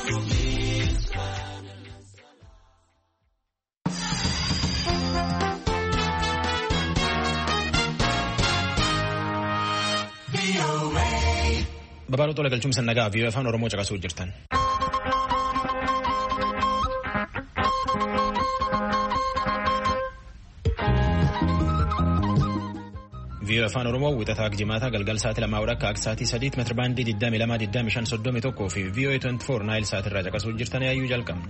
Babal'oo tola galchuun sannagaa fi afaan Oromoo caqasuu jirtan. Vii'oo afaan Oromoo wixataa Jimaata galgal sa'aatii 2 akka sa'aatii 3 meetira baandii 22,25,31 fi vii'oo 24 naayil sa'aatii irraa caqasuu jirtan yaayyuu jalqabna.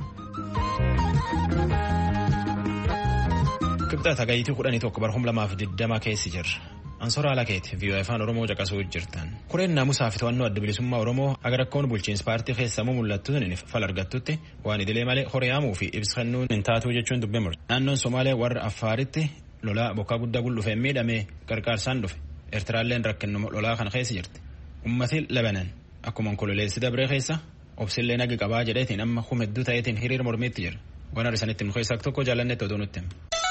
Kibxata gayitii 11 bara 2020 keessi jirra. Ansoora Alakeeti vii'oo afaan Oromoo caqasuu jirtan. Kureen naamusaa fi to'annoo adda bilisummaa Oromoo agar akkoon bulchiinsa paartii keessamuu mul'attuun fal argattutti waan idilee malee horiyaamuu fi ibsannuun hin taatuu jechuun dubbimu. Naannoon Somaalee warra Affaaritti lolaa bokkaa guddaa gul'ufee miidhamee gargaarsaan dhufe. Eertiraalleen rakkinuma lolaa kana keessa jirti. Uummatiin Lebanon akkuma onkololeessi dabree keessa obsillee nagi qabaa jedheetiin amma hedduu ta'eetiin hiriira mormiitti jira. Waan arisanitti nu keessaa tokko jaalannetti otoo nutti.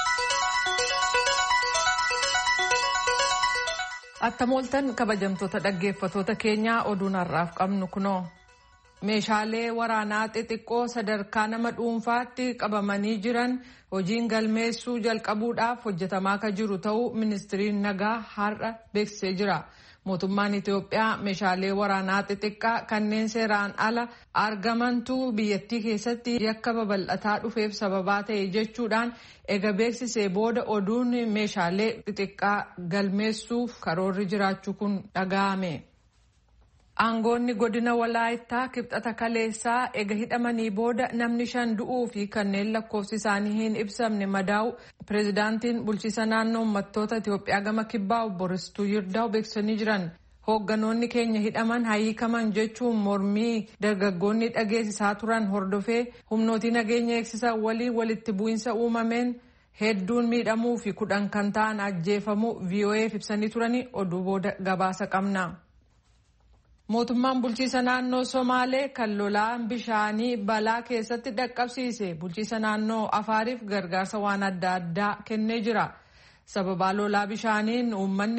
Attamooltan kabajamtoota dhaggeeffatoota keenyaa oduun har'aaf qabnu kunoo. Meeshaalee waraanaa xixiqqoo sadarkaa nama dhuunfaatti qabamanii jiran hojiin galmeessuu jalqabuudhaaf hojjetamaa akka jiru ta'uu ministiriin nagaa har'a beeksisee jira. Mootummaan Itoophiyaa meeshaalee waraanaa xixiqqaa kanneen seeraan ala argamantu biyyattii keessatti yakka babal'ataa dhufeef sababaa ta'e jechuudhaan ega beeksisee booda oduun meeshaalee xixiqqaa galmeessuuf karoorri jiraachuu kun dhaga'ame. Aangoonni godina Walaayittaa kibxata kaleessaa ega hidhamanii booda namni 5 du'uu fi kanneen lakkoofsi isaanii hin ibsamne madaa'u pireezidaantiin bulchiisa naannoo uummattoota Itoophiyaa gama kibbaa obbo Ristuu Yirdaa'u beeksisanii jiran. Hoogganoonni keenya hidhaman hiikaman jechuun mormii dargaggoonni dhageessisaa turan hordofee humnooti nageenya eegsisan waliin walitti bu'insa uumameen hedduun miidhamuu fi 10 kan ta'an ajjeefamuu VOA'f ibsanii turanii oduu booda gabaasa qabna. Mootummaan bulchiisa naannoo Somaalee kan lolaan bishaanii balaa keessatti dhaqqabsiise bulchiisa naannoo Afaariif gargaarsa waan adda addaa kennee jira. Sababa lolaa bishaaniin uummanni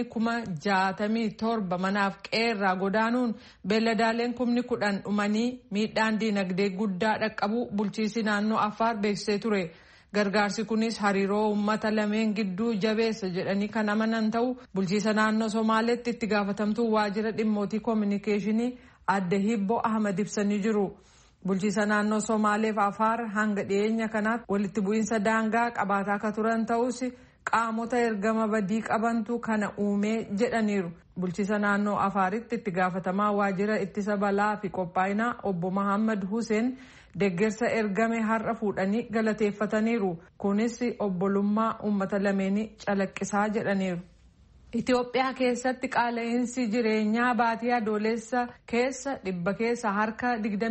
67,000 manaaf qeerraa godaanuun beelladaaleen 10,000 dhumanii miidhaan diinagdee guddaa dhaqqabu bulchiisi naannoo Afaar beeksisee ture. Gargaarsi kunis hariiroo uummata lameen gidduu jabeessa jedhanii kan amanan ta'u bulchiisa naannoo Somaaleetti itti gaafatamtuu waajjira dhimmootii koominikeeshinii adde Hibbo Ahmad ibsanii jiru. Bulchiisa naannoo Somaaleef Afaar hanga dhiyeenya kanaatti walitti bu'iinsa daangaa qabaataa akka turan ta'us qaamota ergama badii qabantu kana uumee jedhaniiru. Bulchiisa naannoo Afaaritti itti gaafatamaa waajjira ittisa balaa fi qophaa'inaa obbo Muhammad Hussein deeggarsa ergame har'a fuudhanii galateeffataniiru. Kunis obbolummaa uummata lameenii calaqqisaa jedhaniiru. Itoophiyaa keessatti qaala'insi jireenyaa baatii adoolessa keessa dhibba keessa harka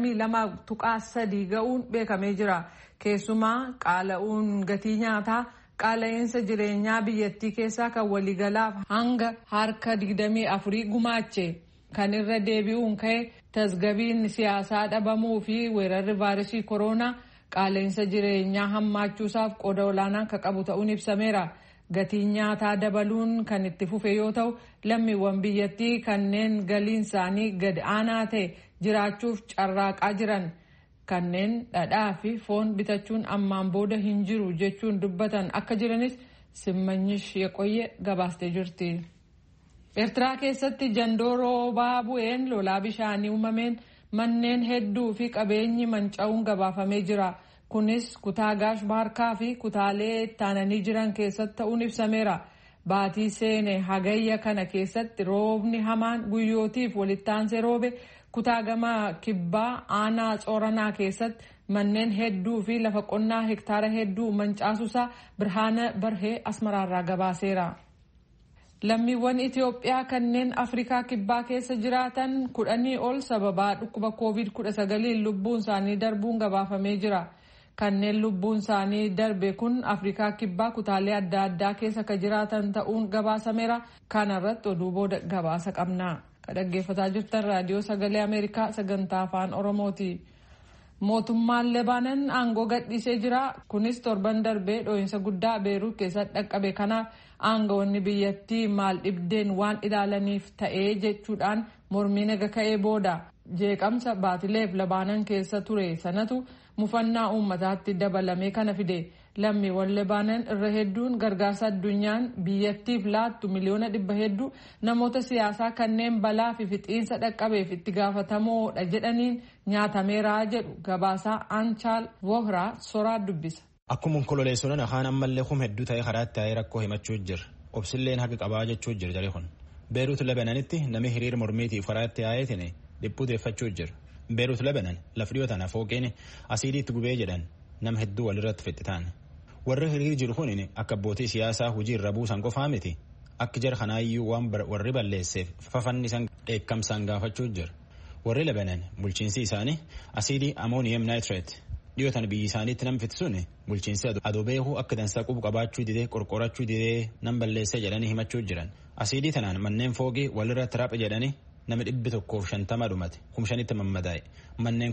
22.3 ga'uun beekamee jira. Keessumaa qaala'uun gatii nyaataa qaala'insa jireenyaa biyyattii keessaa kan waliigalaaf hanga harka 24 gumaache. Kan irra deebi'uun ka'e tasgabbiin siyaasaa dhabamuu fi weerarri vaayirasii koronaa qaala'insa jireenyaa hammaachuusaaf qooda olaanaa akka qabu ta'uun ibsameera. Gatiin nyaataa dabaluun kan itti fufe yoo ta'u lammiiwwan biyyattii kanneen galiin isaanii gad aanaa ta'e jiraachuuf carraaqaa jiran kanneen dhadhaa fi foon bitachuun ammaan booda hin jiru jechuun dubbatan akka jiranis Simmanyish Yeqoyyee gabaastee jirti. Eertiraa keessatti jandoo roobaa bu'een lolaa bishaanii uumameen manneen hedduu fi qabeenyi manca'uun gabaafamee jira. Kunis kutaa Gaash Baarkaa fi kutaalee ittaananii jiran keessatti ta'uun ibsameera. Baatii seene hagayya kana keessatti roobni hamaan guyyootiif walittaansee roobe kutaa gama kibbaa aanaa Tsoranaa keessatti manneen hedduu fi lafa qonnaa hektaara hedduu mancaasuusaa Birhaana Barhee Asmaraarraa gabaaseera. Lammiiwwan Itoophiyaa kanneen Afrikaa kibbaa keessa jiraatan 10 ol sababaa dhukkuba COVID-19 lubbuun isaanii darbuun gabaafamee jira. Kanneen lubbuun isaanii darbe kun Afrikaa kibbaa kutaalee adda addaa keessa kan jiraatan ta'uun gabaasameera. Kana irratti oduu booda gabaasa qabna. Kan dhaggeeffataa jirtan raadiyoo sagalee Ameerikaa sagantaa afaan Oromooti. Mootummaan Lebanon aangoo gadhiisee jira. Kunis torban darbee dhoohinsa guddaa Beeruut keessatti dhaqqabe kanaaf aangawoonni biyyattii maal dhibdeen waan ilaalaniif ta'ee jechuudhaan mormiin ega ka'ee booda jeeqamsa baatileef Lebaanan keessa ture sanatu mufannaa uummataatti dabalamee kana fide. Lammiiwwan Lebaanan irra hedduun gargaarsa addunyaan biyyattiif laattu miliyoona 100 namoota siyaasaa kanneen balaa fi fixiinsa dhaqqabeef itti gaafatamoodha jedhaniin nyaatameera jedhu gabaasaa Anchaal Vohraa soraa dubbisa. Akkuma onkololeessuudhaan afaan ammallee hedduu ta'e karaatti taa'ee rakkoo himachuu jira. Obsilleen haqa qabaa jechuu jira jaree kun. Beeruut Lebaananitti namni hiriira mormiitiif karaatti taa'eetiin dhiphuuteeffachuu jira. Beeruut Lebanan lafa dhiyoo tana fooqeen asiidii itti gubee jedhan nama hedduu walirratti fixxitaan. Warri hiriir jiru kun akka abbootii siyaasaa hojii irra buusan qofaa miti. Akka jara kanaayyuu waan warri balleesseef fafannisan dheekkamsaan gaafachuu jira. Warri Lebanan bulchiinsi isaanii asiidii amooniyem naayitireet dhiyootan biyyi isaaniitti nam fitisuun bulchiinsi adoo beekuu akka dansaa qubu qabaachuu didee qorqorachuu didee nam balleessee jedhanii himachuu jiran. Asiidii tanaan manneen fooqii walirratti raphe jedhanii nama 150 dhumate 5,000 mammadaa'e manneen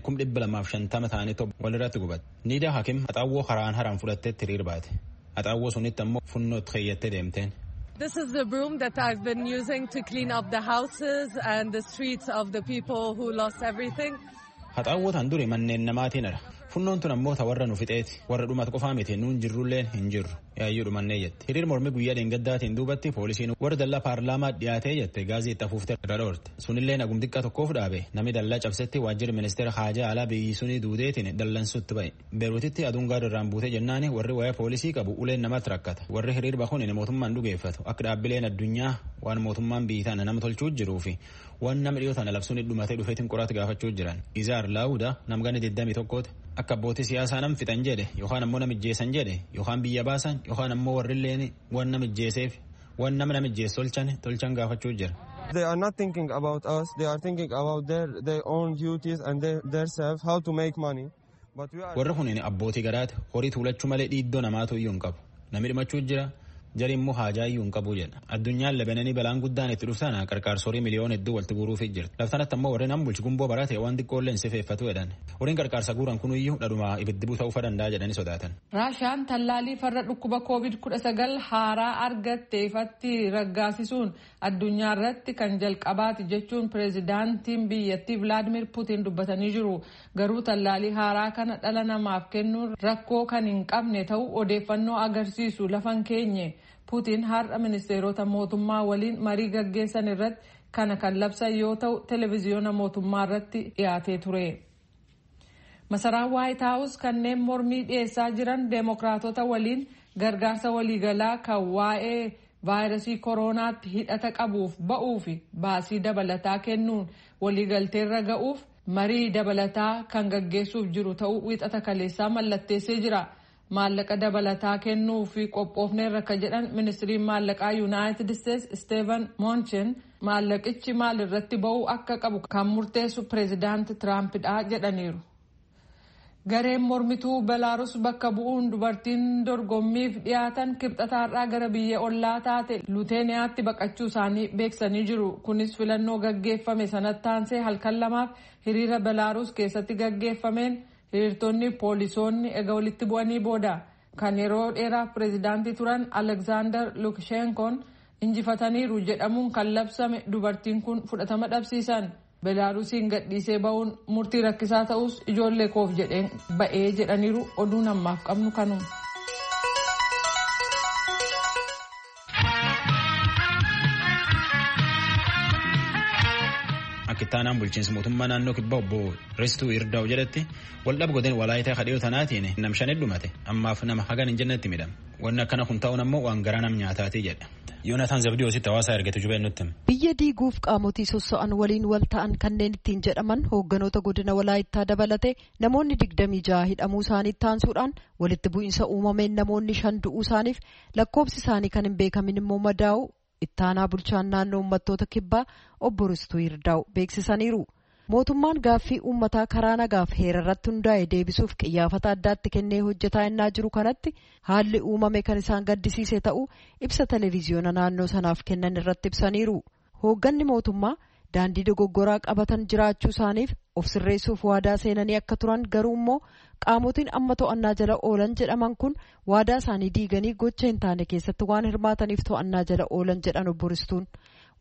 250 ta'anii walirratti gubate. Niidaa Hakim haxaawwoo haraan fudhatteetti hiriir baate. Haxaawwoo sunitti ammoo funnootti keeyyattee deemteen. This is the broom that I've been using to clean up the houses and the streets of the people who lost everything. Haxaawwoo tan duri manneen namaatiin ara. Funnoon tun ammoo warra nu fixeeti warra dhumatu qofaa miti nuun jirrulleen hin jirru yaayyuu dhumannee jette. Hiriir mormi guyyaa dheengaddaatiin duubatti poolisiin warra dallaa paarlaamaa dhiyaatee jette gaazexaa fuuftee irra dhoorte. Sunillee nagum xiqqaa tokkoof dhaabe namni dallaa cabsetti waajjirri ministeera haajaa alaa biyyi sunii duudeetiin dallansutti ba'e. Beeruutitti aduun gaadurraan buutee jennaani warri waa'ee poolisii qabu uleen namatti rakkata. Warri hiriir bahuun mootummaan dhugeeffatu akka dhaabbileen addunyaa waan mootummaan biyyi tana nama tolchuu jiruu fi waan nama dhiyoo tana labsuun dhumatee dhufeetiin qoraatti gaafachuu jiran. Izaar Laawuda namgani 21 akka abbootii siyaasaa nam fixan jedhe yookaan ammoo namijjeessan jedhe yookaan biyya baasan yookaan ammoo warrilleen waan namijjeeseef waan namijjees tolchan gaafachuu jira. They are not thinking about us. They are thinking about their own duties and their self, how to make money. Warri kun abbootii garaati horii tuulachuu malee dhiiddoo namaatu iyyuu hin qabu. Namni dhimachuu jira jari immoo haajaa iyyuu hin qabu jedha. Addunyaan Lebaananii balaan guddaan itti dhufsana qarqaarsorii miliyoona hedduu walitti guuruuf jirti. Laftanatti ammoo warreen amma bulchi gumboo baraate waan xiqqoolleen sifeeffatu jedhan. Warreen qarqaarsa guuran kun iyyuu dhadhuma ibiddi buuta'uu danda'a jedhanii sodaatan. Raashaan tallaalii farra dhukkuba COVID-19 haaraa argatte ifatti raggaasisuun addunyaa irratti kan jalqabaati jechuun pireezidaantiin biyyattii Vilaadimir Puutiin dubbatanii jiru. Garuu tallaalii haaraa kana dhala namaaf kennuun rakkoo kan hin qabne ta'uu odeeffannoo agarsiisu lafan keenye. Puutiin har'a ministeerota mootummaa waliin marii gaggeessan irratti kana kan labsan yoo ta'u televiziyoona mootummaa irratti dhiyaatee ture. Masaraan Waayit Haawus kanneen mormii dhiyeessaa jiran deemokiraatota waliin gargaarsa waliigalaa kan waa'ee vaayirasii koronaatti hidhata qabuuf ba'uu fi baasii dabalataa kennuun waliigalteerra ga'uuf marii dabalataa kan gaggeessuuf jiru ta'uu wiixata kaleessaa mallatteessee jira. Maallaqa dabalataa kennuu fi qophoofneerra akka jedhan ministiriin maallaqaa Yuunaayitid Isteetsi Steven Mnuchin maallaqichi maal irratti ba'uu akka qabu kan murteessu pireezidaanti Tiraampidha jedhaniiru. Gareen mormituu Belaaruus bakka bu'uun dubartiin dorgommiif dhiyaatan kibxataarraa gara biyya ollaa taate Luuteeniyaatti baqachuu isaanii beeksanii jiru. Kunis filannoo gaggeeffame sanatti aansee halkan lamaaf hiriira Belaaruus keessatti gaggeeffameen hiriirtonni poolisoonni egaa walitti bu'anii booda kan yeroo dheeraaf pireezidaantii turan Aleksaandar Lukashenkoon injifataniiru jedhamuun kan labsame dubartiin kun fudhatama dhabsiisan. Belaaruusiin gadhiisee ba'uun murtii rakkisaa ta'us ijoollee koof jedheen ba'ee jedhaniiru oduun ammaaf qabnu kanuma. Akitaanaan bulchiinsa mootummaa naannoo kibbaa obbo Ristuu Irdaa'u jedhetti waldhaba godeen walaayitaa kadhiyoo tanaatiin nam shan dhumate ammaaf nama hagan hin jennetti midhama. Wanni akkana kun ta'uun ammoo waan garaa nam nyaataatii jedha. Yoonataan Zabdiyoositti hawaasaa ergatu jubeen nutti. Biyya diiguuf qaamotii sossa'an waliin wal ta'an kanneen ittiin jedhaman hoogganoota godina walaayittaa dabalate namoonni 26 hidhamuu isaanii taansuudhaan walitti bu'iinsa uumameen namoonni 5 du'uu isaaniif lakkoobsi isaanii kan hin beekamin immoo madaa'u ittaanaa bulchaan naannoo uummattoota kibbaa obbo Ristuu Irdaa'u beeksisaniiru. Mootummaan gaaffii uummataa karaa nagaaf heera irratti hundaa'e deebisuuf qiyyaafata addaatti kennee hojjetaa innaa jiru kanatti haalli uumame kan isaan gaddisiise ta'uu ibsa televiziyoona naannoo sanaaf kennan irratti ibsaniiru. Hoogganni mootummaa daandii dogoggoraa qabatan jiraachuu isaaniif of sirreessuuf waadaa seenanii akka turan garuu immoo qaamotiin amma to'annaa jala oolan jedhaman kun waadaa isaanii diiganii gocha hin taane keessatti waan hirmaataniif to'annaa jala oolan jedhan obbo Ristuun.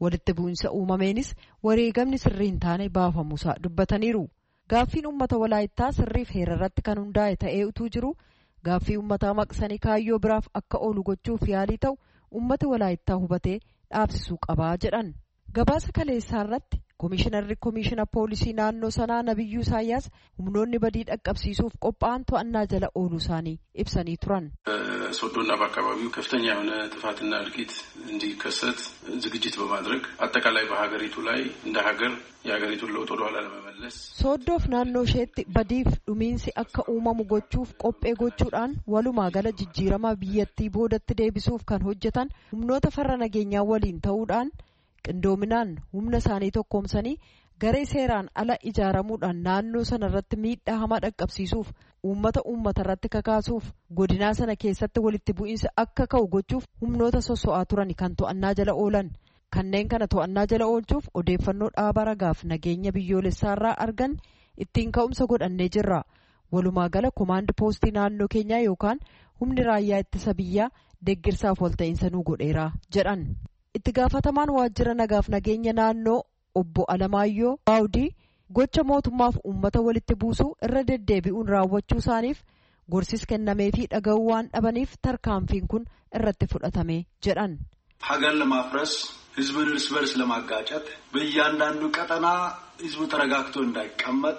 walitti bu'insa uumameenis wareegamni sirrii hin taane baafamuusaa dubbataniiru. Gaaffiin uummata Walaayittaa sirriif heera irratti kan hundaa'e ta'ee utuu jiru gaaffii uummataa maqsanii kaayyoo biraaf akka oolu gochuuf yaalii ta'u uummata Walaayittaa hubatee dhaabsisuu qabaa jedhan. Gabaasa kaleessaa irratti Komishinarri Komishina Poolisii naannoo sanaa Nabiyyuu Isaayyaas humnoonni badii dhaqqabsiisuuf qophaa'an to'annaa jala ooluu isaanii ibsanii turan. ሶዶና በአካባቢው ከፍተኛ የሆነ ጥፋትና እልቂት እንዲከሰት ዝግጅት በማድረግ አጠቃላይ በሀገሪቱ ላይ እንደ ሀገር የሀገሪቱን ለውጥ ወደ ኋላ ለመመለስ ሶዶፍ naannoo isheetti badiif dhumiinsi akka uumamu gochuuf qophee gochuudhaan walumaa gala jijjiirama biyyattii boodatti deebisuuf kan hojjetan humnoota farra nageenyaa waliin ta'uudhaan qindoominaan humna isaanii tokkoomsanii garee seeraan ala ijaaramuudhaan naannoo sana irratti miidhaa hamaa dhaqqabsiisuuf uummata irratti kakaasuuf godinaa sana keessatti walitti bu'iinsa akka ka'u gochuuf humnoota sosso'aa turan kan to'annaa jala oolan. Kanneen kana to'annaa jala oolchuuf odeeffannoo dhaaba ragaaf nageenya biyyoolessaarraa argan ittiin ka'umsa godhannee jirra. Walumaa gala komaandi poostii naannoo keenyaa yookaan humni raayyaa ittisa biyyaa deeggarsaaf walta'iinsa nuu godheera jedhan. Itti gaafatamaan waajjira nagaaf nageenya naannoo obbo Alamaayyoo Baawudii gocha mootummaaf uummata walitti buusuu irra deddeebi'uun raawwachuu isaaniif gorsis kennameefii dhaga'uu waan dhabaniif tarkaanfiin kun irratti fudhatame jedhan. ሀገር ለማፍረስ ህዝብን እርስ በርስ ለማጋጨት በእያንዳንዱ ቀጠና ህዝቡ ተረጋግቶ እንዳይቀመጥ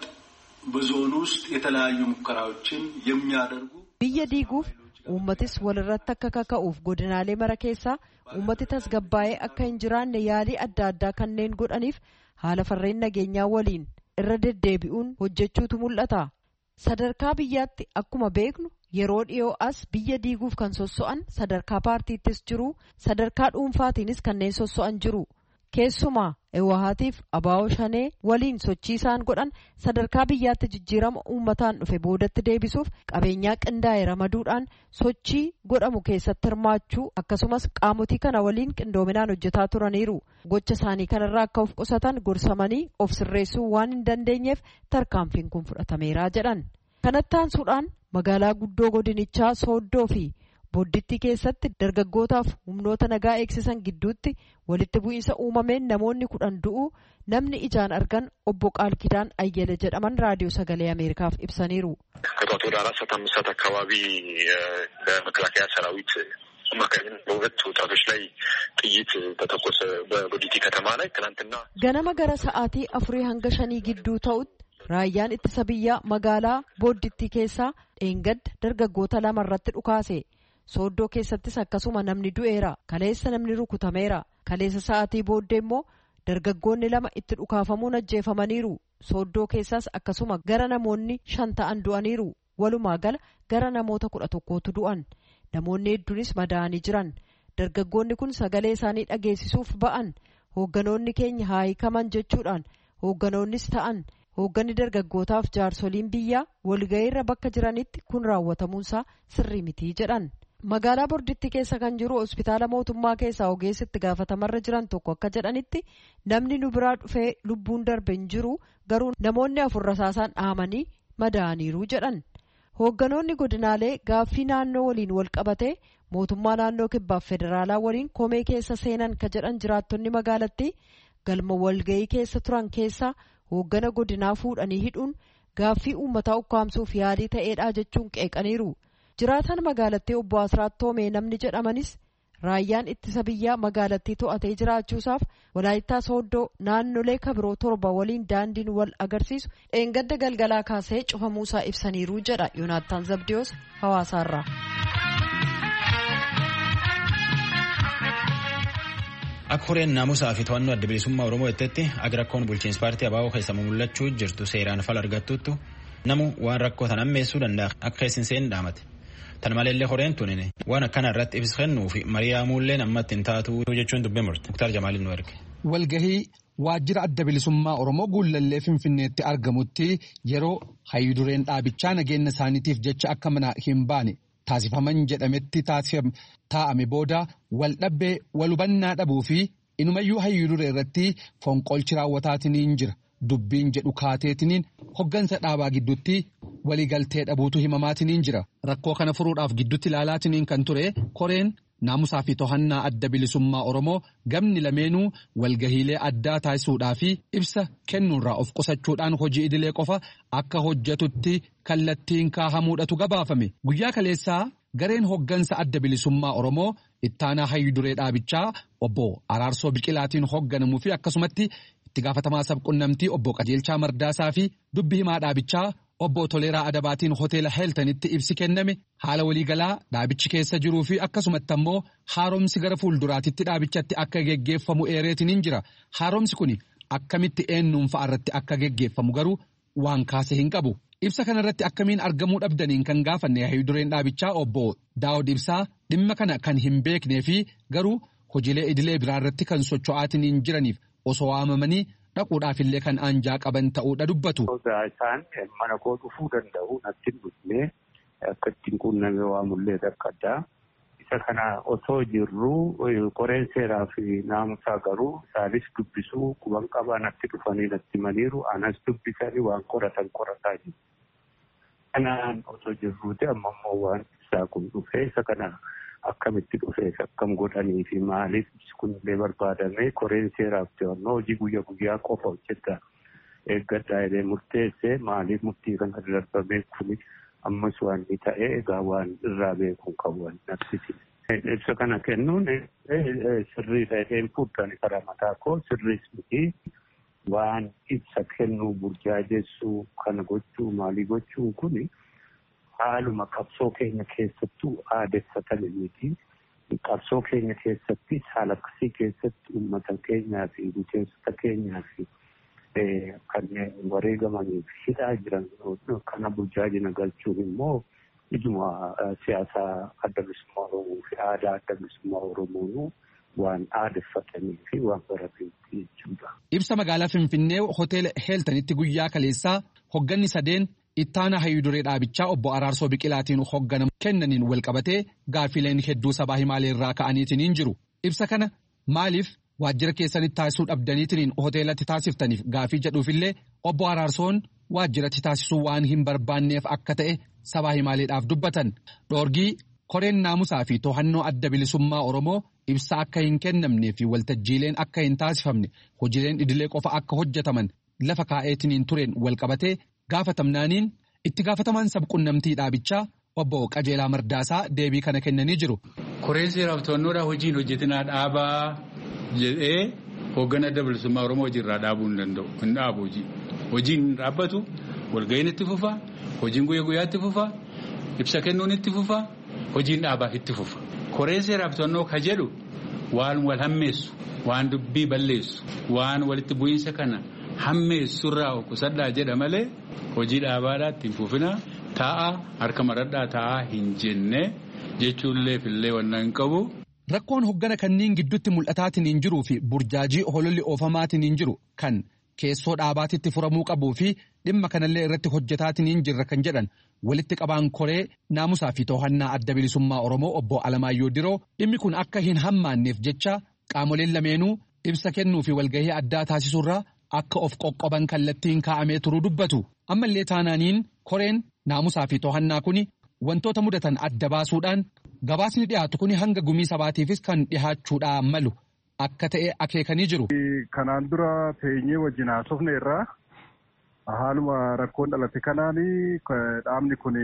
በዞን ውስጥ የተለያዩ ሙከራዎችን የሚያደርጉ biyya diiguuf uummatis walirratti akka kaka'uuf godinaalee mara keessaa uummati tasgabbaa'ee akka hin jiraanne yaalii adda addaa kanneen godhaniif haala farreen nageenyaa waliin irra deddeebi'uun hojjechuutu mul'ata. Sadarkaa biyyaatti akkuma beeknu yeroo dhiyoo as biyya diiguuf kan sosso'an sadarkaa paartiittis jiru sadarkaa dhuunfaatiinis kanneen sosso'an jiru. Keessumaa Ewahaatiif Abaawoo Shanee waliin sochii isaan godhan sadarkaa biyyaatti jijjiirama uummataan dhufe boodatti deebisuuf qabeenyaa qindaa'e ramaduudhaan sochii godhamu keessatti hirmaachuu akkasumas qaamotii kana waliin qindoominaan hojjetaa turaniiru. Gocha isaanii kanarraa akka of qusatan gorsamanii of sirreessuu waan hin dandeenyeef tarkaanfiin kun fudhatameera jedhan. Kanatti aansuudhaan magaalaa guddoo godinichaa Sooddoo fi Boddittii keessatti dargaggootaaf humnoota nagaa eegsisan gidduutti walitti bu'iinsa uumameen namoonni 10 du'uu namni ijaan argan obbo Qaalkidaan Ayyele jedhaman raadiyoo sagalee Ameerikaaf ibsaniiru. ከጠዋት ወደ 4 ሰዓት አካባቢ በመከላከያ ሰራዊት አማካኝነት በሁለት ወጣቶች ላይ ጥይት ተተኮሰ በቦዲቲ ከተማ ላይ ትናንትና ganama gara sa'aatii 4 hanga 5 gidduu ta'utti raayyaan ittisa biyyaa magaalaa Boddittii keessaa dheengadda dargaggoota 2 irratti dhukaase. Sooddoo keessattis akkasuma namni du'eera. Kaleessa namni rukutameera. Kaleessa sa'aatii booddee immoo dargaggoonni 2 itti dhukaafamuun ajjeefamaniiru. Sooddoo keessaas akkasuma gara namoonni 5 ta'an du'aniiru. Walumaa gala gara namoota 11tu du'an. Namoonni hedduunis madaa'anii jiran. Dargaggoonni kun sagalee isaanii dhageessisuuf ba'an. Hoogganoonni keenya haa hiikaman jechuudhaan hoogganoonnis ta'an. Hoogganni dargaggootaaf jaarsoliin biyyaa walga'iirra bakka jiranitti kun raawwatamuunsaa sirrii mitii jedhan. Magaalaa Boddittii keessa kan jiru hospitaala mootummaa keessaa ogeessi itti gaafatamarra jiran tokko akka jedhanitti namni nu biraa dhufee lubbuun darbe hin jiru garuu namoonni 4 rasaasaan dhahamanii madaa'aniiru jedhan. Hoogganoonni godinaalee gaaffii naannoo waliin wal qabatee mootummaa naannoo kibbaaf federaalaa waliin komee keessa seenan ka jedhan jiraattonni magaalattii galma walga'ii keessa turan keessaa hooggana godinaa fuudhanii hidhuun gaaffii uummataa ukkaamsuuf yaalii ta'eedha jechuun qeeqaniiru. Jiraataan magaalattii obbo Asraat Toomee namni jedhamanis raayyaan ittisa biyyaa magaalattii to'atee jiraachuusaaf Walaayittaa Sooddoo naannolee kabiroo 7 waliin daandiin wal agarsiisu dheengadda galgalaa kaasee cufamuusaa ibsaniiru jedha Yoonaataan Zabdiyoos Hawaasaarraa. Akka horeen naamusaa fi to'annoo adda bilisummaa Oromoo itti agrakkoon bulchiinsa paartii Abaawoo keessa mul'achuu jirtu seeraan fal argattutti namu waan rakkoo tan ammeessuu danda'a akka isin seen dhaamate. Tan maleellee horeen tunin waan akkana irratti ibsa kennuu fi Mariyaamulleen ammatti hin taatu jechuun dubbii murte. Muktaar Jamaaliin nu erge. Walgahii waajjira adda bilisummaa Oromoo guullallee Finfinneetti argamutti yeroo hayyudureen dhaabichaa nageenya isaaniitiif jecha akka mana hin baane taasifaman jedhametti taa'ame booda wal dhabbee walhubannaa dhabuu fi inumayyuu hayyuduree irratti fonqolchi raawwataatiniin jira. Dubbiin jedhu kaateetiniin hoggansa dhaabaa gidduutti waliigaltee dhabuutu himamaatiniin jira. Rakkoo kana furuudhaaf gidduutti ilaalaatiniin kan ture koreen naamusaa fi to'annaa adda bilisummaa Oromoo gamni lameenuu walgahiilee addaa taasisuudhaa fi ibsa kennuurraa of qusachuudhaan hojii idilee qofa akka hojjetutti kallattiin kaahamuudhatu gabaafame. Guyyaa kaleessaa gareen hoggansa adda bilisummaa Oromoo ittaanaa hayyu duree dhaabichaa obbo Araarsoo Biqilaatiin hogganamuu fi akkasumatti itti gaafatamaa sabqunnamtii obbo Qajeelchaa Mardaasaa fi dubbi himaa dhaabichaa obbo Toleeraa Adabaatiin hoteela Heeltanitti ibsi kenname haala waliigalaa dhaabichi keessa jiruu fi akkasumatti ammoo haaromsi gara fuulduraatitti dhaabichatti akka geggeeffamu eereetiin jira. Haaromsi kun akkamitti eenyuun fa'aarratti akka geggeeffamu garuu waan kaase hin qabu. Ibsa kanarratti akkamiin argamuu dhabdaniin kan gaafanne hayyu dureen dhaabichaa obbo Daawud Ibsaa dhimma kana kan hin beeknee fi garuu hojiilee idilee biraarratti kan socho'aatiin jiraniif osoo waamamanii dhaquudhaafillee kan aanjaa qaban ta'uudha dubbatu. Isaan mana koo dhufuu danda'u natti dhufnee akka ittiin quunnamee waamullee akka addaa. Isa kana osoo jirru qoreen seeraa fi naamusaa garuu isaanis dubbisuu quban qabaa natti dhufanii natti maniiru anas dubbisanii waan qoratan qorataa jiru. Kanaan osoo jirruuti amma immoo waan isaa kun dhufee isa kana akkamitti dhufees akkam godhanii fi maaliif kunillee barbaadamee qoreen seeraaf to'annoo hojii guyyaa guyyaa qofa hojjeta eeggadhaa jedhee murteessee maaliif murtii kana darbamee kuni ammas waan ni ta'e egaa waan irraa beekuun qabu waan naqsiti. Ibsa kana kennuun sirrii ta'een fuudhanii karaa mataa koo sirriis miti waan ibsa kennuu burjaajessuu kana gochuu maalii gochuun kuni haaluma qabsoo keenya keessattuu aadeffatame miti. Qabsoo keenya keessatti haala akkasii keessatti uummata keenyaa fi miseensota keenyaa fi kanneen wareegamanii fi hidhaa jiran kana burjaajina galchuun immoo ijuma siyaasaa adda bilisummaa Oromoo fi aadaa adda bilisummaa Oromoo waan aadeffatanii fi waan barateetti jechuudha. Ibsa magaalaa Finfinnee hoteela Heeltanitti guyyaa kaleessaa hogganni sadeen ittaana hayyu duree dhaabichaa obbo Araarsoo Biqilaatiin hogganamu kennaniin walqabatee gaaffileen hedduu sabaa himaaleerraa ka'aniitiin jiru. Ibsa kana maaliif waajjira keessanitti taasisuu dhabdaniitiin hoteelatti taasiftaniif gaaffii jedhuufillee obbo Araarsoon waajjiratti taasisuu waan hin barbaanneef akka ta'e sabaa himaaleedhaaf dubbatan. Dhoorgii koreen naamusaa fi to'annoo adda bilisummaa Oromoo ibsa akka hin kennamnee fi waltajjiileen akka hin taasifamne hojiileen idilee qofa akka hojjetaman lafa kaa'eetiin tureen walqabatee gaafatamnaaniin itti gaafatamaan sabqunnamtii dhaabichaa obbo Qajeelaa Mardaasaa deebii kana kennanii jiru. Koreen seeraaf to'annoodhaa hojiin hojjetinaa dhaabaa jedhee hoogganaa adda bilisummaa Oromoo hojiirraa dhaabuu hin danda'u. Hin dhaabu hojii. Hojiin hin dhaabbatu, walga'iin itti fufa, hojiin guyyaa guyyaatti fufa, ibsa kennuun itti fufa, hojiin dhaabaaf itti fufa. Koreen seeraaf to'annoo ka jedhu waan wal hammeessu, waan dubbii balleessu, waan walitti bu'iinsa kana hammeessurraa qusadhaa jedha malee hojii dhaabaadhaatti hin fufina taa'aa harka maradhaa taa'aa hin jenne jechuullee fillee wannan hin qabu. Rakkoon hoggana kanneen gidduutti mul'ataatiin hin jiruu fi burjaajii hololli oofamaatiin hin jiru kan keessoo dhaabaatitti furamuu qabuu fi dhimma kanallee irratti hojjetaatiin hin jirra kan jedhan walitti qabaan koree naamusaa fi to'annaa adda bilisummaa Oromoo obbo Alamaayyoo Diroo dhimmi kun akka hin hammaanneef jecha qaamoleen lameenuu ibsa kennuu fi walgahii addaa taasisurraa akka of qoqqoban kallattiin kaa'amee turuu dubbatu. Ammallee taanaaniin koreen naamusaa fi to'annaa kuni wantoota mudatan adda baasuudhaan gabaasni dhiyaatu kuni hanga gumii sabaatiifis kan dhihaachuudhaan malu akka ta'e akeekanii jiru. Kanaan dura teenyee wajjin haasofne irraa haaluma rakkoon dhalate kanaanii dhaabni kun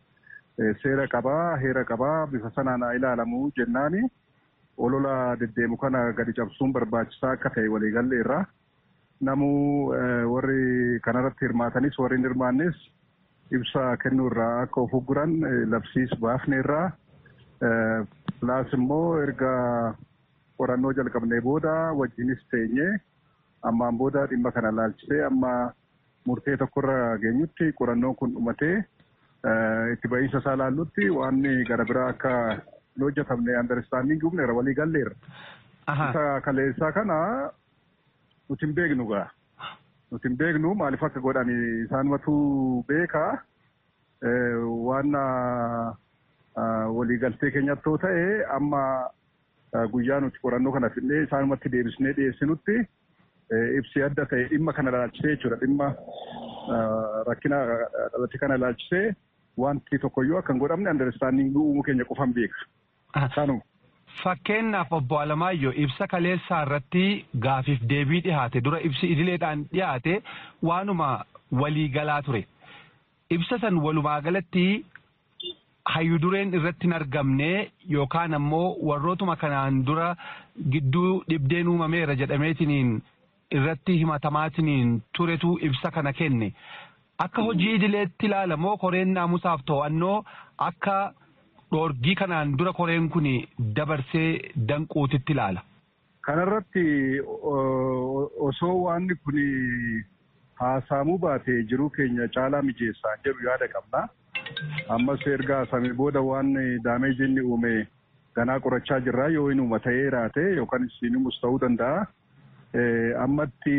seera qabaa heera qabaa bifa sanaan ilaalamu jennaani olola deddeemu kana gadi cabsuun barbaachisaa akka ta'e waliigalle irraa. Namuu warri kanarratti hirmaatanis warri hin hirmaannes ibsa kennuu irraa akka of ugguran labsiis baafne irraa pilaas immoo erga qorannoo jalqabnee booda wajjinis teenyee ammaan booda dhimma kana laalchisee amma murtee tokkorra geenyutti qorannoon kun dhumatee itti ba'iinsa isaa laallutti waan gara biraa akka hin hojjetamne andarstaandingii hubneera walii galleerra. Isa kaleessaa kana nuti hin beeknu gaa. Nuti hin beeknu maaliif akka godhan isaanumatu beekaa waan waliigaltee keenyattoo ta'e amma guyyaa nuti qorannoo kana fidnee isaanumatti deebisnee dhiyeessinutti ibsi adda ta'e dhimma kana laalchisee jechuudha. Dhimma rakkina dhalate kana laalchisee wanti tokkoyyuu akka hin godhamne andarstaandingii uumuu keenya qofan beeka. Saanuma. Fakkeenyaaf obbo Alamaayyoo ibsa kaleessaa irratti gaafiif deebii dhiyaate dura ibsi idileedhaan dhiyaate waanuma waliigalaa ture. Ibsa san walumaa galatti hayyudureen irratti hin argamne yookaan ammoo warrootuma kanaan dura gidduu dhibdeen uumameera jedhameetiniin irratti himatamaatiniin turetu ibsa kana kenne. Akka hojii idileetti ilaalamoo koreen naamusaaf to'annoo akka dhoorgii kanaan dura koreen kun dabarsee danquutitti ilaala. Kanarratti osoo waan kun haasaamuu baatee jiruu keenya caalaa mijeessaa jedhu yaada qabna. Ammas erga haasamee booda waan daameejii inni uume ganaa qorachaa jirra yoo inni uuma ta'ee raate yookaan isiinimus ta'uu danda'a. Ammatti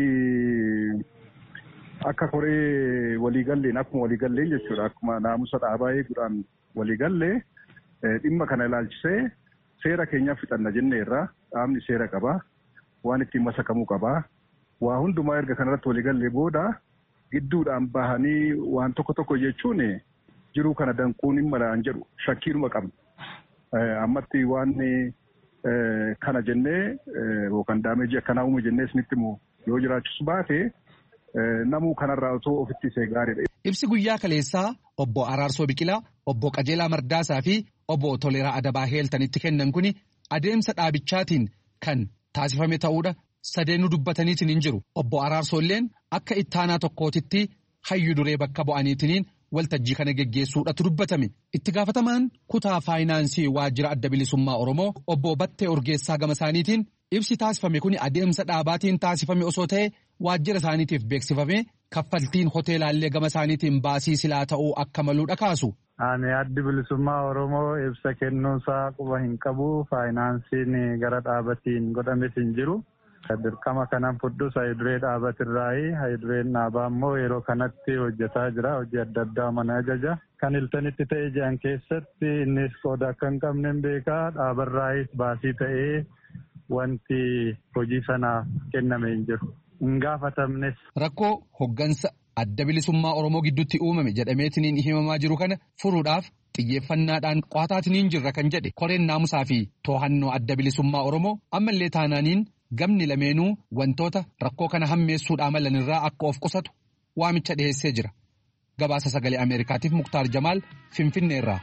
akka koree waliigalleen akkuma waliigalleen jechuudha akkuma naamusa dhaabaa eeguudhaan waliigallee dhimma kana ilaalchisee seera keenyaaf fixanna jenneerra dhaabni seera qabaa waan ittiin masakamuu qabaa waa hundumaa erga kanarratti waliigallee booda gidduudhaan bahanii waan tokko jechuun jiruu kana danquun hin malaan jedhu shakkiinuma qabna ammatti waan kana jennee yookaan daameejii akkanaa uume jennee isinitti immoo yoo jiraachisu baate namuu kanarraa otoo ofitti isee gaariidha. Ibsi guyyaa kaleessaa obbo Araarsoo Biqilaa, obbo Qajeelaa Mardaasaa fi obbo Toleeraa Adabaa Heeltanitti kennan kuni adeemsa dhaabichaatiin kan taasifame ta'uudha sadeenuu dubbataniitiin hin jiru. Obbo Araarsoolleen akka ittaanaa tokkootitti hayyuduree bakka bu'aniitiin waltajjii kana geggeessuudhatu dubbatame. Itti gaafatamaan kutaa faayinaansii waajjira adda bilisummaa Oromoo obbo Battee Urgeessaa gama isaaniitiin ibsi taasifame kuni adeemsa dhaabaatiin taasifame osoo ta'e waajjira isaaniitiif beeksifame kaffaltiin hoteelaallee gama isaaniitiin baasii silaa ta'uu akka maluudha kaasu. Ani addi bilisummaa Oromoo ibsa kennuunsaa quba hin qabu faayinaansiin gara dhaabatiin godhames hin jiru. Dirqama kanan fudhus hayiduree dhaabatirraayi hayidureen dhaabaa immoo yeroo kanatti hojjetaa jira hojii adda addaa mana ajaja. Kan iltanitti ta'e jiran keessatti innis qooda akka hin qabne beekaa dhaabarraayis baasii ta'ee wanti hojii sanaaf kenname hin jiru. Hin gaafatamnes. Rakkoo hoggansa adda bilisummaa Oromoo gidduutti uumame jedhameetiin himamaa jiru kana furuudhaaf xiyyeeffannaadhaan qo'ataatiin jirra kan jedhe koreen naamusaa fi to'annoo adda bilisummaa Oromoo ammallee taanaaniin gamni lameenuu wantoota rakkoo kana hammeessuudhaa malanirraa akka of qusatu waamicha dhiheessee jira. Gabaasa sagalee Ameerikaatiif Muktaar Jamaal Finfinneerraa.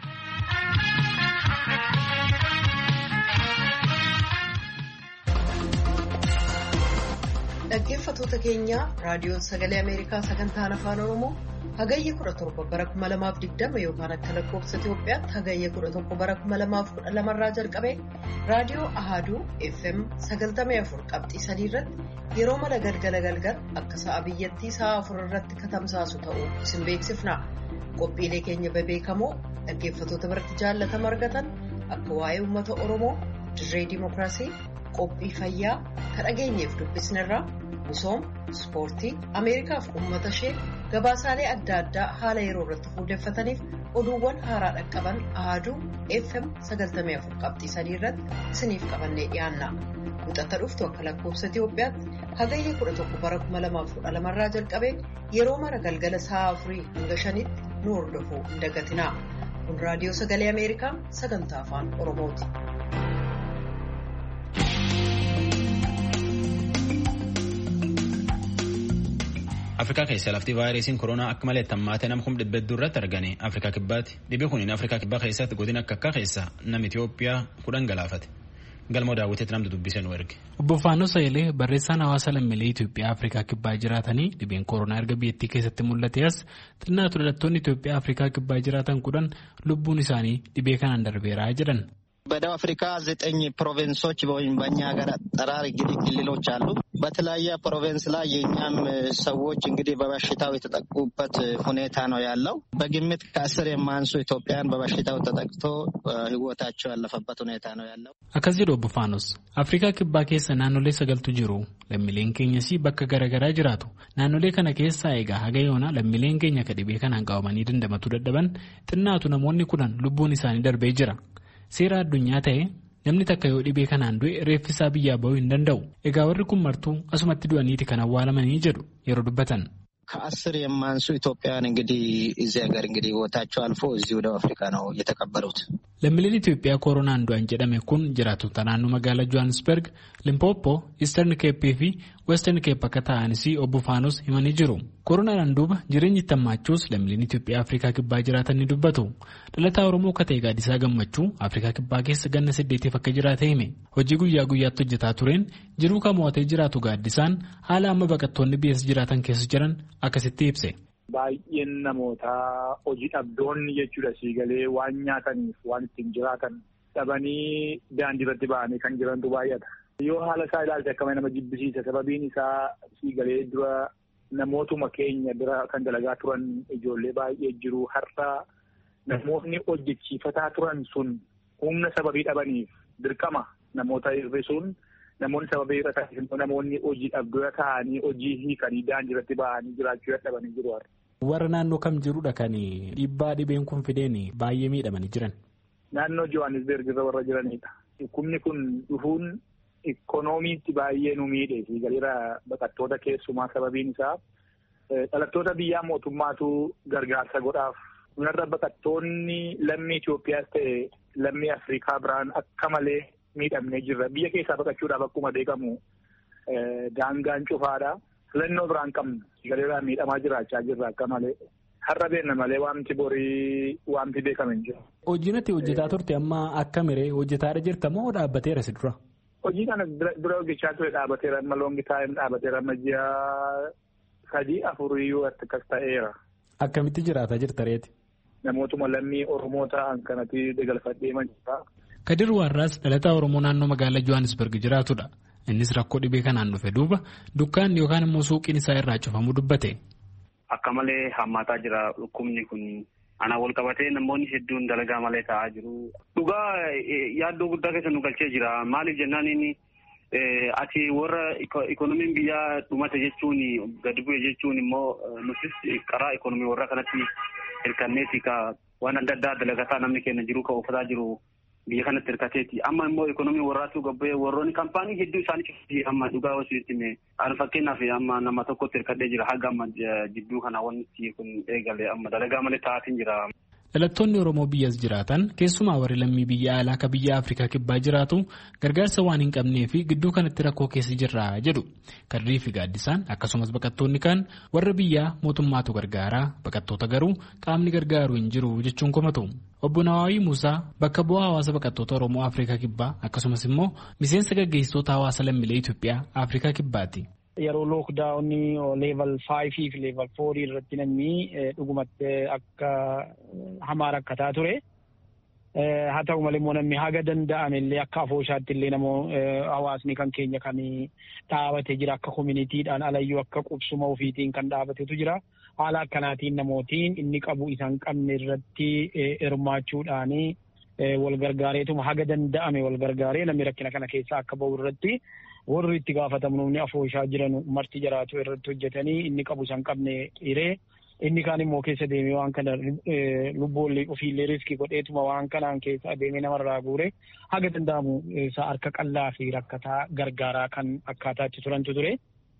Dhaggeeffattoota keenya raadiyoon sagalee Ameerikaa sagantaan afaan Oromoo hagayya 17 bara 2020 yookaan akka lakkoofsa Itoophiyaatti hagayya 11 bara 2012 irraa jalqabee raadiyoo Ahaduu FM 94 qabxii 3 irratti yeroo mala galgala akka sa'a biyyattii sa'a 4 irratti katamsaasu ta'uu isin beeksifna. Qophiilee keenya bebeekamoo dhaggeeffattoota biratti jaallatama argatan akka waa'ee uummata Oromoo, dirree dimookiraasii, qophii fayyaa, kan dhageenyeef dubbisnerraa, misooma, ispoortii, Ameerikaaf uummata ishee gabaasaalee adda addaa haala yeroo irratti fuulleeffataniif oduuwwan haaraa dhaqqaban Ahaduu FM 94 qabxii 3 irratti isiniif qabannee dhiyaanna. Muuxata dhuftu akka lakkoofsa Itoophiyaatti hagayya 11 bara 2012 irraa jalqabee yeroo mara galgala sa'a 4 hanga 5tti nu hordofuu hin dagatinaa. Kun raadiyoo sagalee Ameerikaa sagantaa afaan Oromooti. Afrikaa keessa lafti vaayirasiin koronaa akka malee tammaatee nama 100 irratti argame Afrikaa kibbaatti. Dhibee kun Afrikaa kibbaa keessatti godina akka keessa nama Itoophiyaa 10 galaafate. Galmoo daawwiteetti namni dubbisee nu erge. Obbo Faanoo Sayilee barreessaan hawaasa lammiilee Itoophiyaa Afrikaa kibbaa jiraatanii dhibeen koronaa erga biyyattii keessatti mul'ate as xinnaatu dhalattoonni Itoophiyaa Afrikaa kibbaa jiraatan 10 lubbuun isaanii dhibee kanaan darbeeraa jedhan. በደቡብ አፍሪካ 9 ፕሮቪንሶች ወይም በእኛ ሀገር አጠራር እንግዲህ ክልሎች አሉ። በተለያየ ፕሮቪንስ ላይ የኛም ሰዎች እንግዲህ በበሽታው የተጠቁበት ሁኔታ ነው ያለው። በግምት ከ10 የማንሱ ኢትዮጵያን በበሽታው ተጠቅቶ ህይወታቸው ያለፈበት ሁኔታ ነው ያለው። አከዚህ ዶብ ፋኖስ አፍሪካ ክባ ኬሰ ናኖሌ ሰገልቱ ጅሩ ለሚሌን ኬኘሲ በከ ገረገራ ጅራቱ ናኖሌ ከነ ኬሳ ኤጋ ሀገዮና ለሚሌን ኬኘ ከዲቤ ከናን ጋወማኒ ደንደመቱ ደደበን ጥናቱ ነሞኒ ኩዳን ሉቡን ኢሳኒ ደርቤ ጅራ seera addunyaa ta'e namni takka yoo dhibee kanaan du'e reeffisaa biyyaa ba'uu hin danda'u. Egaa warri kun martuu asumatti du'aniiti kan awwaalamanii jedhu yeroo dubbatan. ከ10 የማንሱ ኢትዮጵያውያን እንግዲህ እዚህ ሀገር እንግዲህ ህይወታቸው አልፎ እዚሁ ደቡብ አፍሪካ ነው የተቀበሩት። Lammiileen Itoophiyaa koronaan du'an jedhame kun jiraattota naannoo magaalaa Johannesburg, Limpopo, Eastern Cape fi Western Cape akka ta'anis obbo Faanos himanii jiru. Koronaadhaan duuba jireenyi itti hammaachuus lammiileen Itoophiyaa Afrikaa Kibbaa jiraatan ni dubbatu. Dhalataa Oromoo akka ta'e Gaaddisaa Gammachuu Afrikaa Kibbaa keessa ganna 8 akka jiraate hime. Hojii guyyaa guyyaatti hojjetaa tureen jiruu kan mo'atee jiraatu Gaaddisaan haala amma baqattoonni biyya jiraatan keessa jiran akkasitti ibse. Baay'een namoota hojii dhabdoonni jechuudha siigalee waan nyaataniif waan ittiin jiraatan dhabanii daandii irratti ba'anii kan jirantu baay'ata. Yoo haala isaa ilaalte akkama nama jibbisiisa sababiin isaa siigalee dura namootuma keenya bira kan dalagaa turan ijoollee baay'ee jiru har'a namoonni hojjechiifataa turan sun humna sababii dhabaniif dirqama namoota hir'isuun namoonni sababii irra taasisan namoonni hojii dhabdoo ta'anii hojii hiikanii daandii irratti ba'anii jiraachuu dadhabanii jiru. Warra naannoo kam jirudha kan dhiibbaa dhibeen kun fideen baay'ee miidhamanii jiran? Naannoo Johannesburg irra warra jiranidha. Dhukkubni kun dhufuun ikkonoomiitti baay'ee nu miidhe galiira baqattoota keessumaa sababiin isaa dhalattoota biyyaa mootummaatu gargaarsa godhaaf. Kunarra baqattoonni lammii Itoophiyaas ta'e lammii Afrikaa biraan akka malee miidhamnee jirra. Biyya keessaa baqachuudhaaf akkuma beekamu daangaan cufaadha. Filannoo biraan qabnu galiirraa miidhamaa jiraachaa jirra akka malee. Har'a beenna malee waanti borii waanti beekame hin jiru. Hojiin ati hojjetaa turte amma akka miree hojjetaadha jirta moo dhaabbateera si dura? Hojii kana dura hojjechaa ture dhaabbateera amma loongi taa'een dhaabbateera amma ji'a 3-4 akkas ta'eera. Akkamitti jiraataa jirta reeti? Namootuma lammii Oromoo ta'an kanatti dagalfadhee jira. Kadir Warraas dhalataa Oromoo naannoo magaalaa Johannesburg jiraatudha. Innis rakkoo dhibee kanaan dhufe duuba dukkaan yookaan immoo suuqiin isaa irraa cufamuu dubbate. Akka malee hammaataa jira dhukkubni kun ana wal qabatee namoonni hedduun dalagaa malee taa'aa jiru. Dhugaa yaaddoo guddaa keessa nu galchee jira. Maaliif jennaan inni ati warra ikoonomiin biyyaa dhumate jechuun gadi bu'e jechuun immoo nutis karaa ikoonomii warra kanatti hirkanneeti waan adda addaa dalagataa namni keenya jiru kan uffataa jiru. Biyya kanatti hirkateeti. Amma immoo ikoonomii warraatu gabbee warroonni kaampaanii hedduu isaanii amma dhugaa hojiitti mee fakkeenyaaf amma nama tokkotti hirkadhee jira haga amma jidduu kana wanti kun eegale amma dalagaa malee taa'atiin jira. Dhalattoonni Oromoo biyyas jiraatan keessumaa warri lammii biyya alaa akka biyya Afrikaa Kibbaa jiraatu gargaarsa waan hin qabnee fi gidduu kanatti rakkoo keessa jirra jedhu. Kadrii fi Gaaddisaan akkasumas baqattoonni kan warra biyyaa mootummaatu gargaaraa baqattoota garuu qaamni gargaaru hin jiru jechuun komatu. Obbo Nawaawii Muusaa bakka bu'aa hawaasa baqattoota Oromoo Afrikaa Kibbaa akkasumas immoo miseensa gaggeessitoota hawaasa lammiilee Itoophiyaa Afrikaa Kibbaati. Yeroo lookdaawunii level 5 fi level 4 irratti namni dhugumatti akka hamaa rakkataa ture. Haa ta'u malee immoo namni haga danda'ame illee akka afooshaatti illee namoo hawaasni kan keenya kan dhaabatee jira akka koominiitiidhaan alayyuu akka qubsuma ofiitiin kan dhaabatetu jira. Haala akkanaatiin namootiin inni qabu isaan qabne irratti hirmaachuudhaan wal gargaareetuma haga danda'ame wal gargaaree namni rakkina kana keessaa akka bahu irratti warri itti gaafatamnu afooshaa jiran marti jiraatu irratti hojjetanii inni qabu isaan qabne hiree inni kaan immoo keessa deemee waan kana lubboollee ofiillee riskii godheetuma waan kanaan keessa deemee namarraa guure haga danda'amu isaa harka qal'aa fi rakkataa gargaaraa kan akkaataatti turantu ture.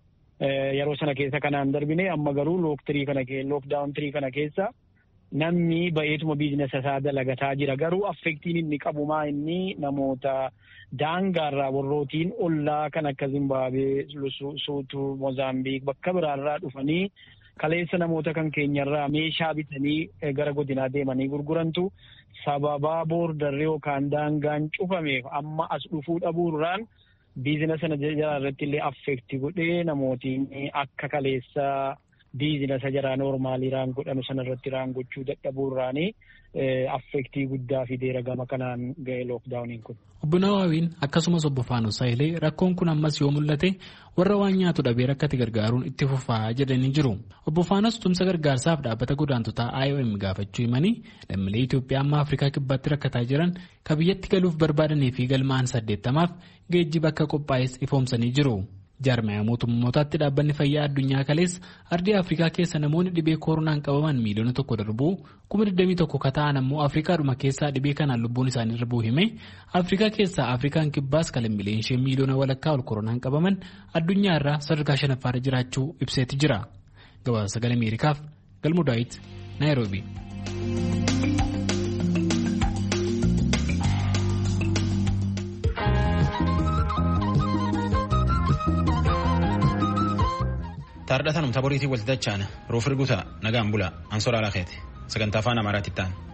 Yeroo sana keessa kanaan darbine amma garuu lookdaawun 3 kana keessa namni ba'eetuma biizinasa isaa dalagataa jira. Garuu affektiin inni qabumaa inni namoota daangaarraa warrootiin ollaa kan akka Zimbaabuwee, Lesotho, Moozaambiik bakka biraarraa dhufanii kaleessa namoota kan keenyarraa meeshaa bitanii gara godinaa deemanii gurgurantu sababaa boordarree yookaan daangaan cufameef amma as dhufuu dhabuurraan biizinasa sana jala irratti illee affekti godhee namootiin akka kaleessa biizinasa jaraa noormaaliiraan godhanu sana irratti raangochuu dadhabuurraanii affektii guddaa fideera gama kanaan ga'e lookdaawuniin kun. Obbo Nawaawiin akkasumas obbo Faanos Saayilee rakkoon kun ammas yoo mul'ate warra waan nyaatu dhabee rakkate gargaaruun itti fufaa jedhanii jiru. Obbo Faanos tumsa gargaarsaaf dhaabbata godaantotaa IOM gaafachuu himanii lammiilee Itoophiyaa amma Afrikaa Kibbaatti rakkataa jiran kan biyyatti galuuf barbaadanii fi galmaan 80f geejjiba akka qophaa'es ifoomsanii jiru. Jaarmaya mootummootaatti dhaabbanni fayyaa addunyaa kalees ardii Afrikaa keessa namoonni dhibee koronaan qabaman miiliyoona 1 darbuu 21,000 kata'an ammoo Afrikaadhuma keessaa dhibee kanaan lubbuun isaanii darbuu hime Afrikaa keessaa Afrikaan kibbaas lammiileen ishee miiliyoona walakkaa ol koronaan qabaman addunyaa irraa sadarkaa 5ffaarra jiraachuu ibseeti jira. Gabaasa Sagalee Ameerikaaf Galmuu Daawit Naayiroobii. Taardhatanum taboriitii walti dachaan roof irguuta nagaan bula ansoraa lakeeti sagantaa afaan amaaraatti ta'an.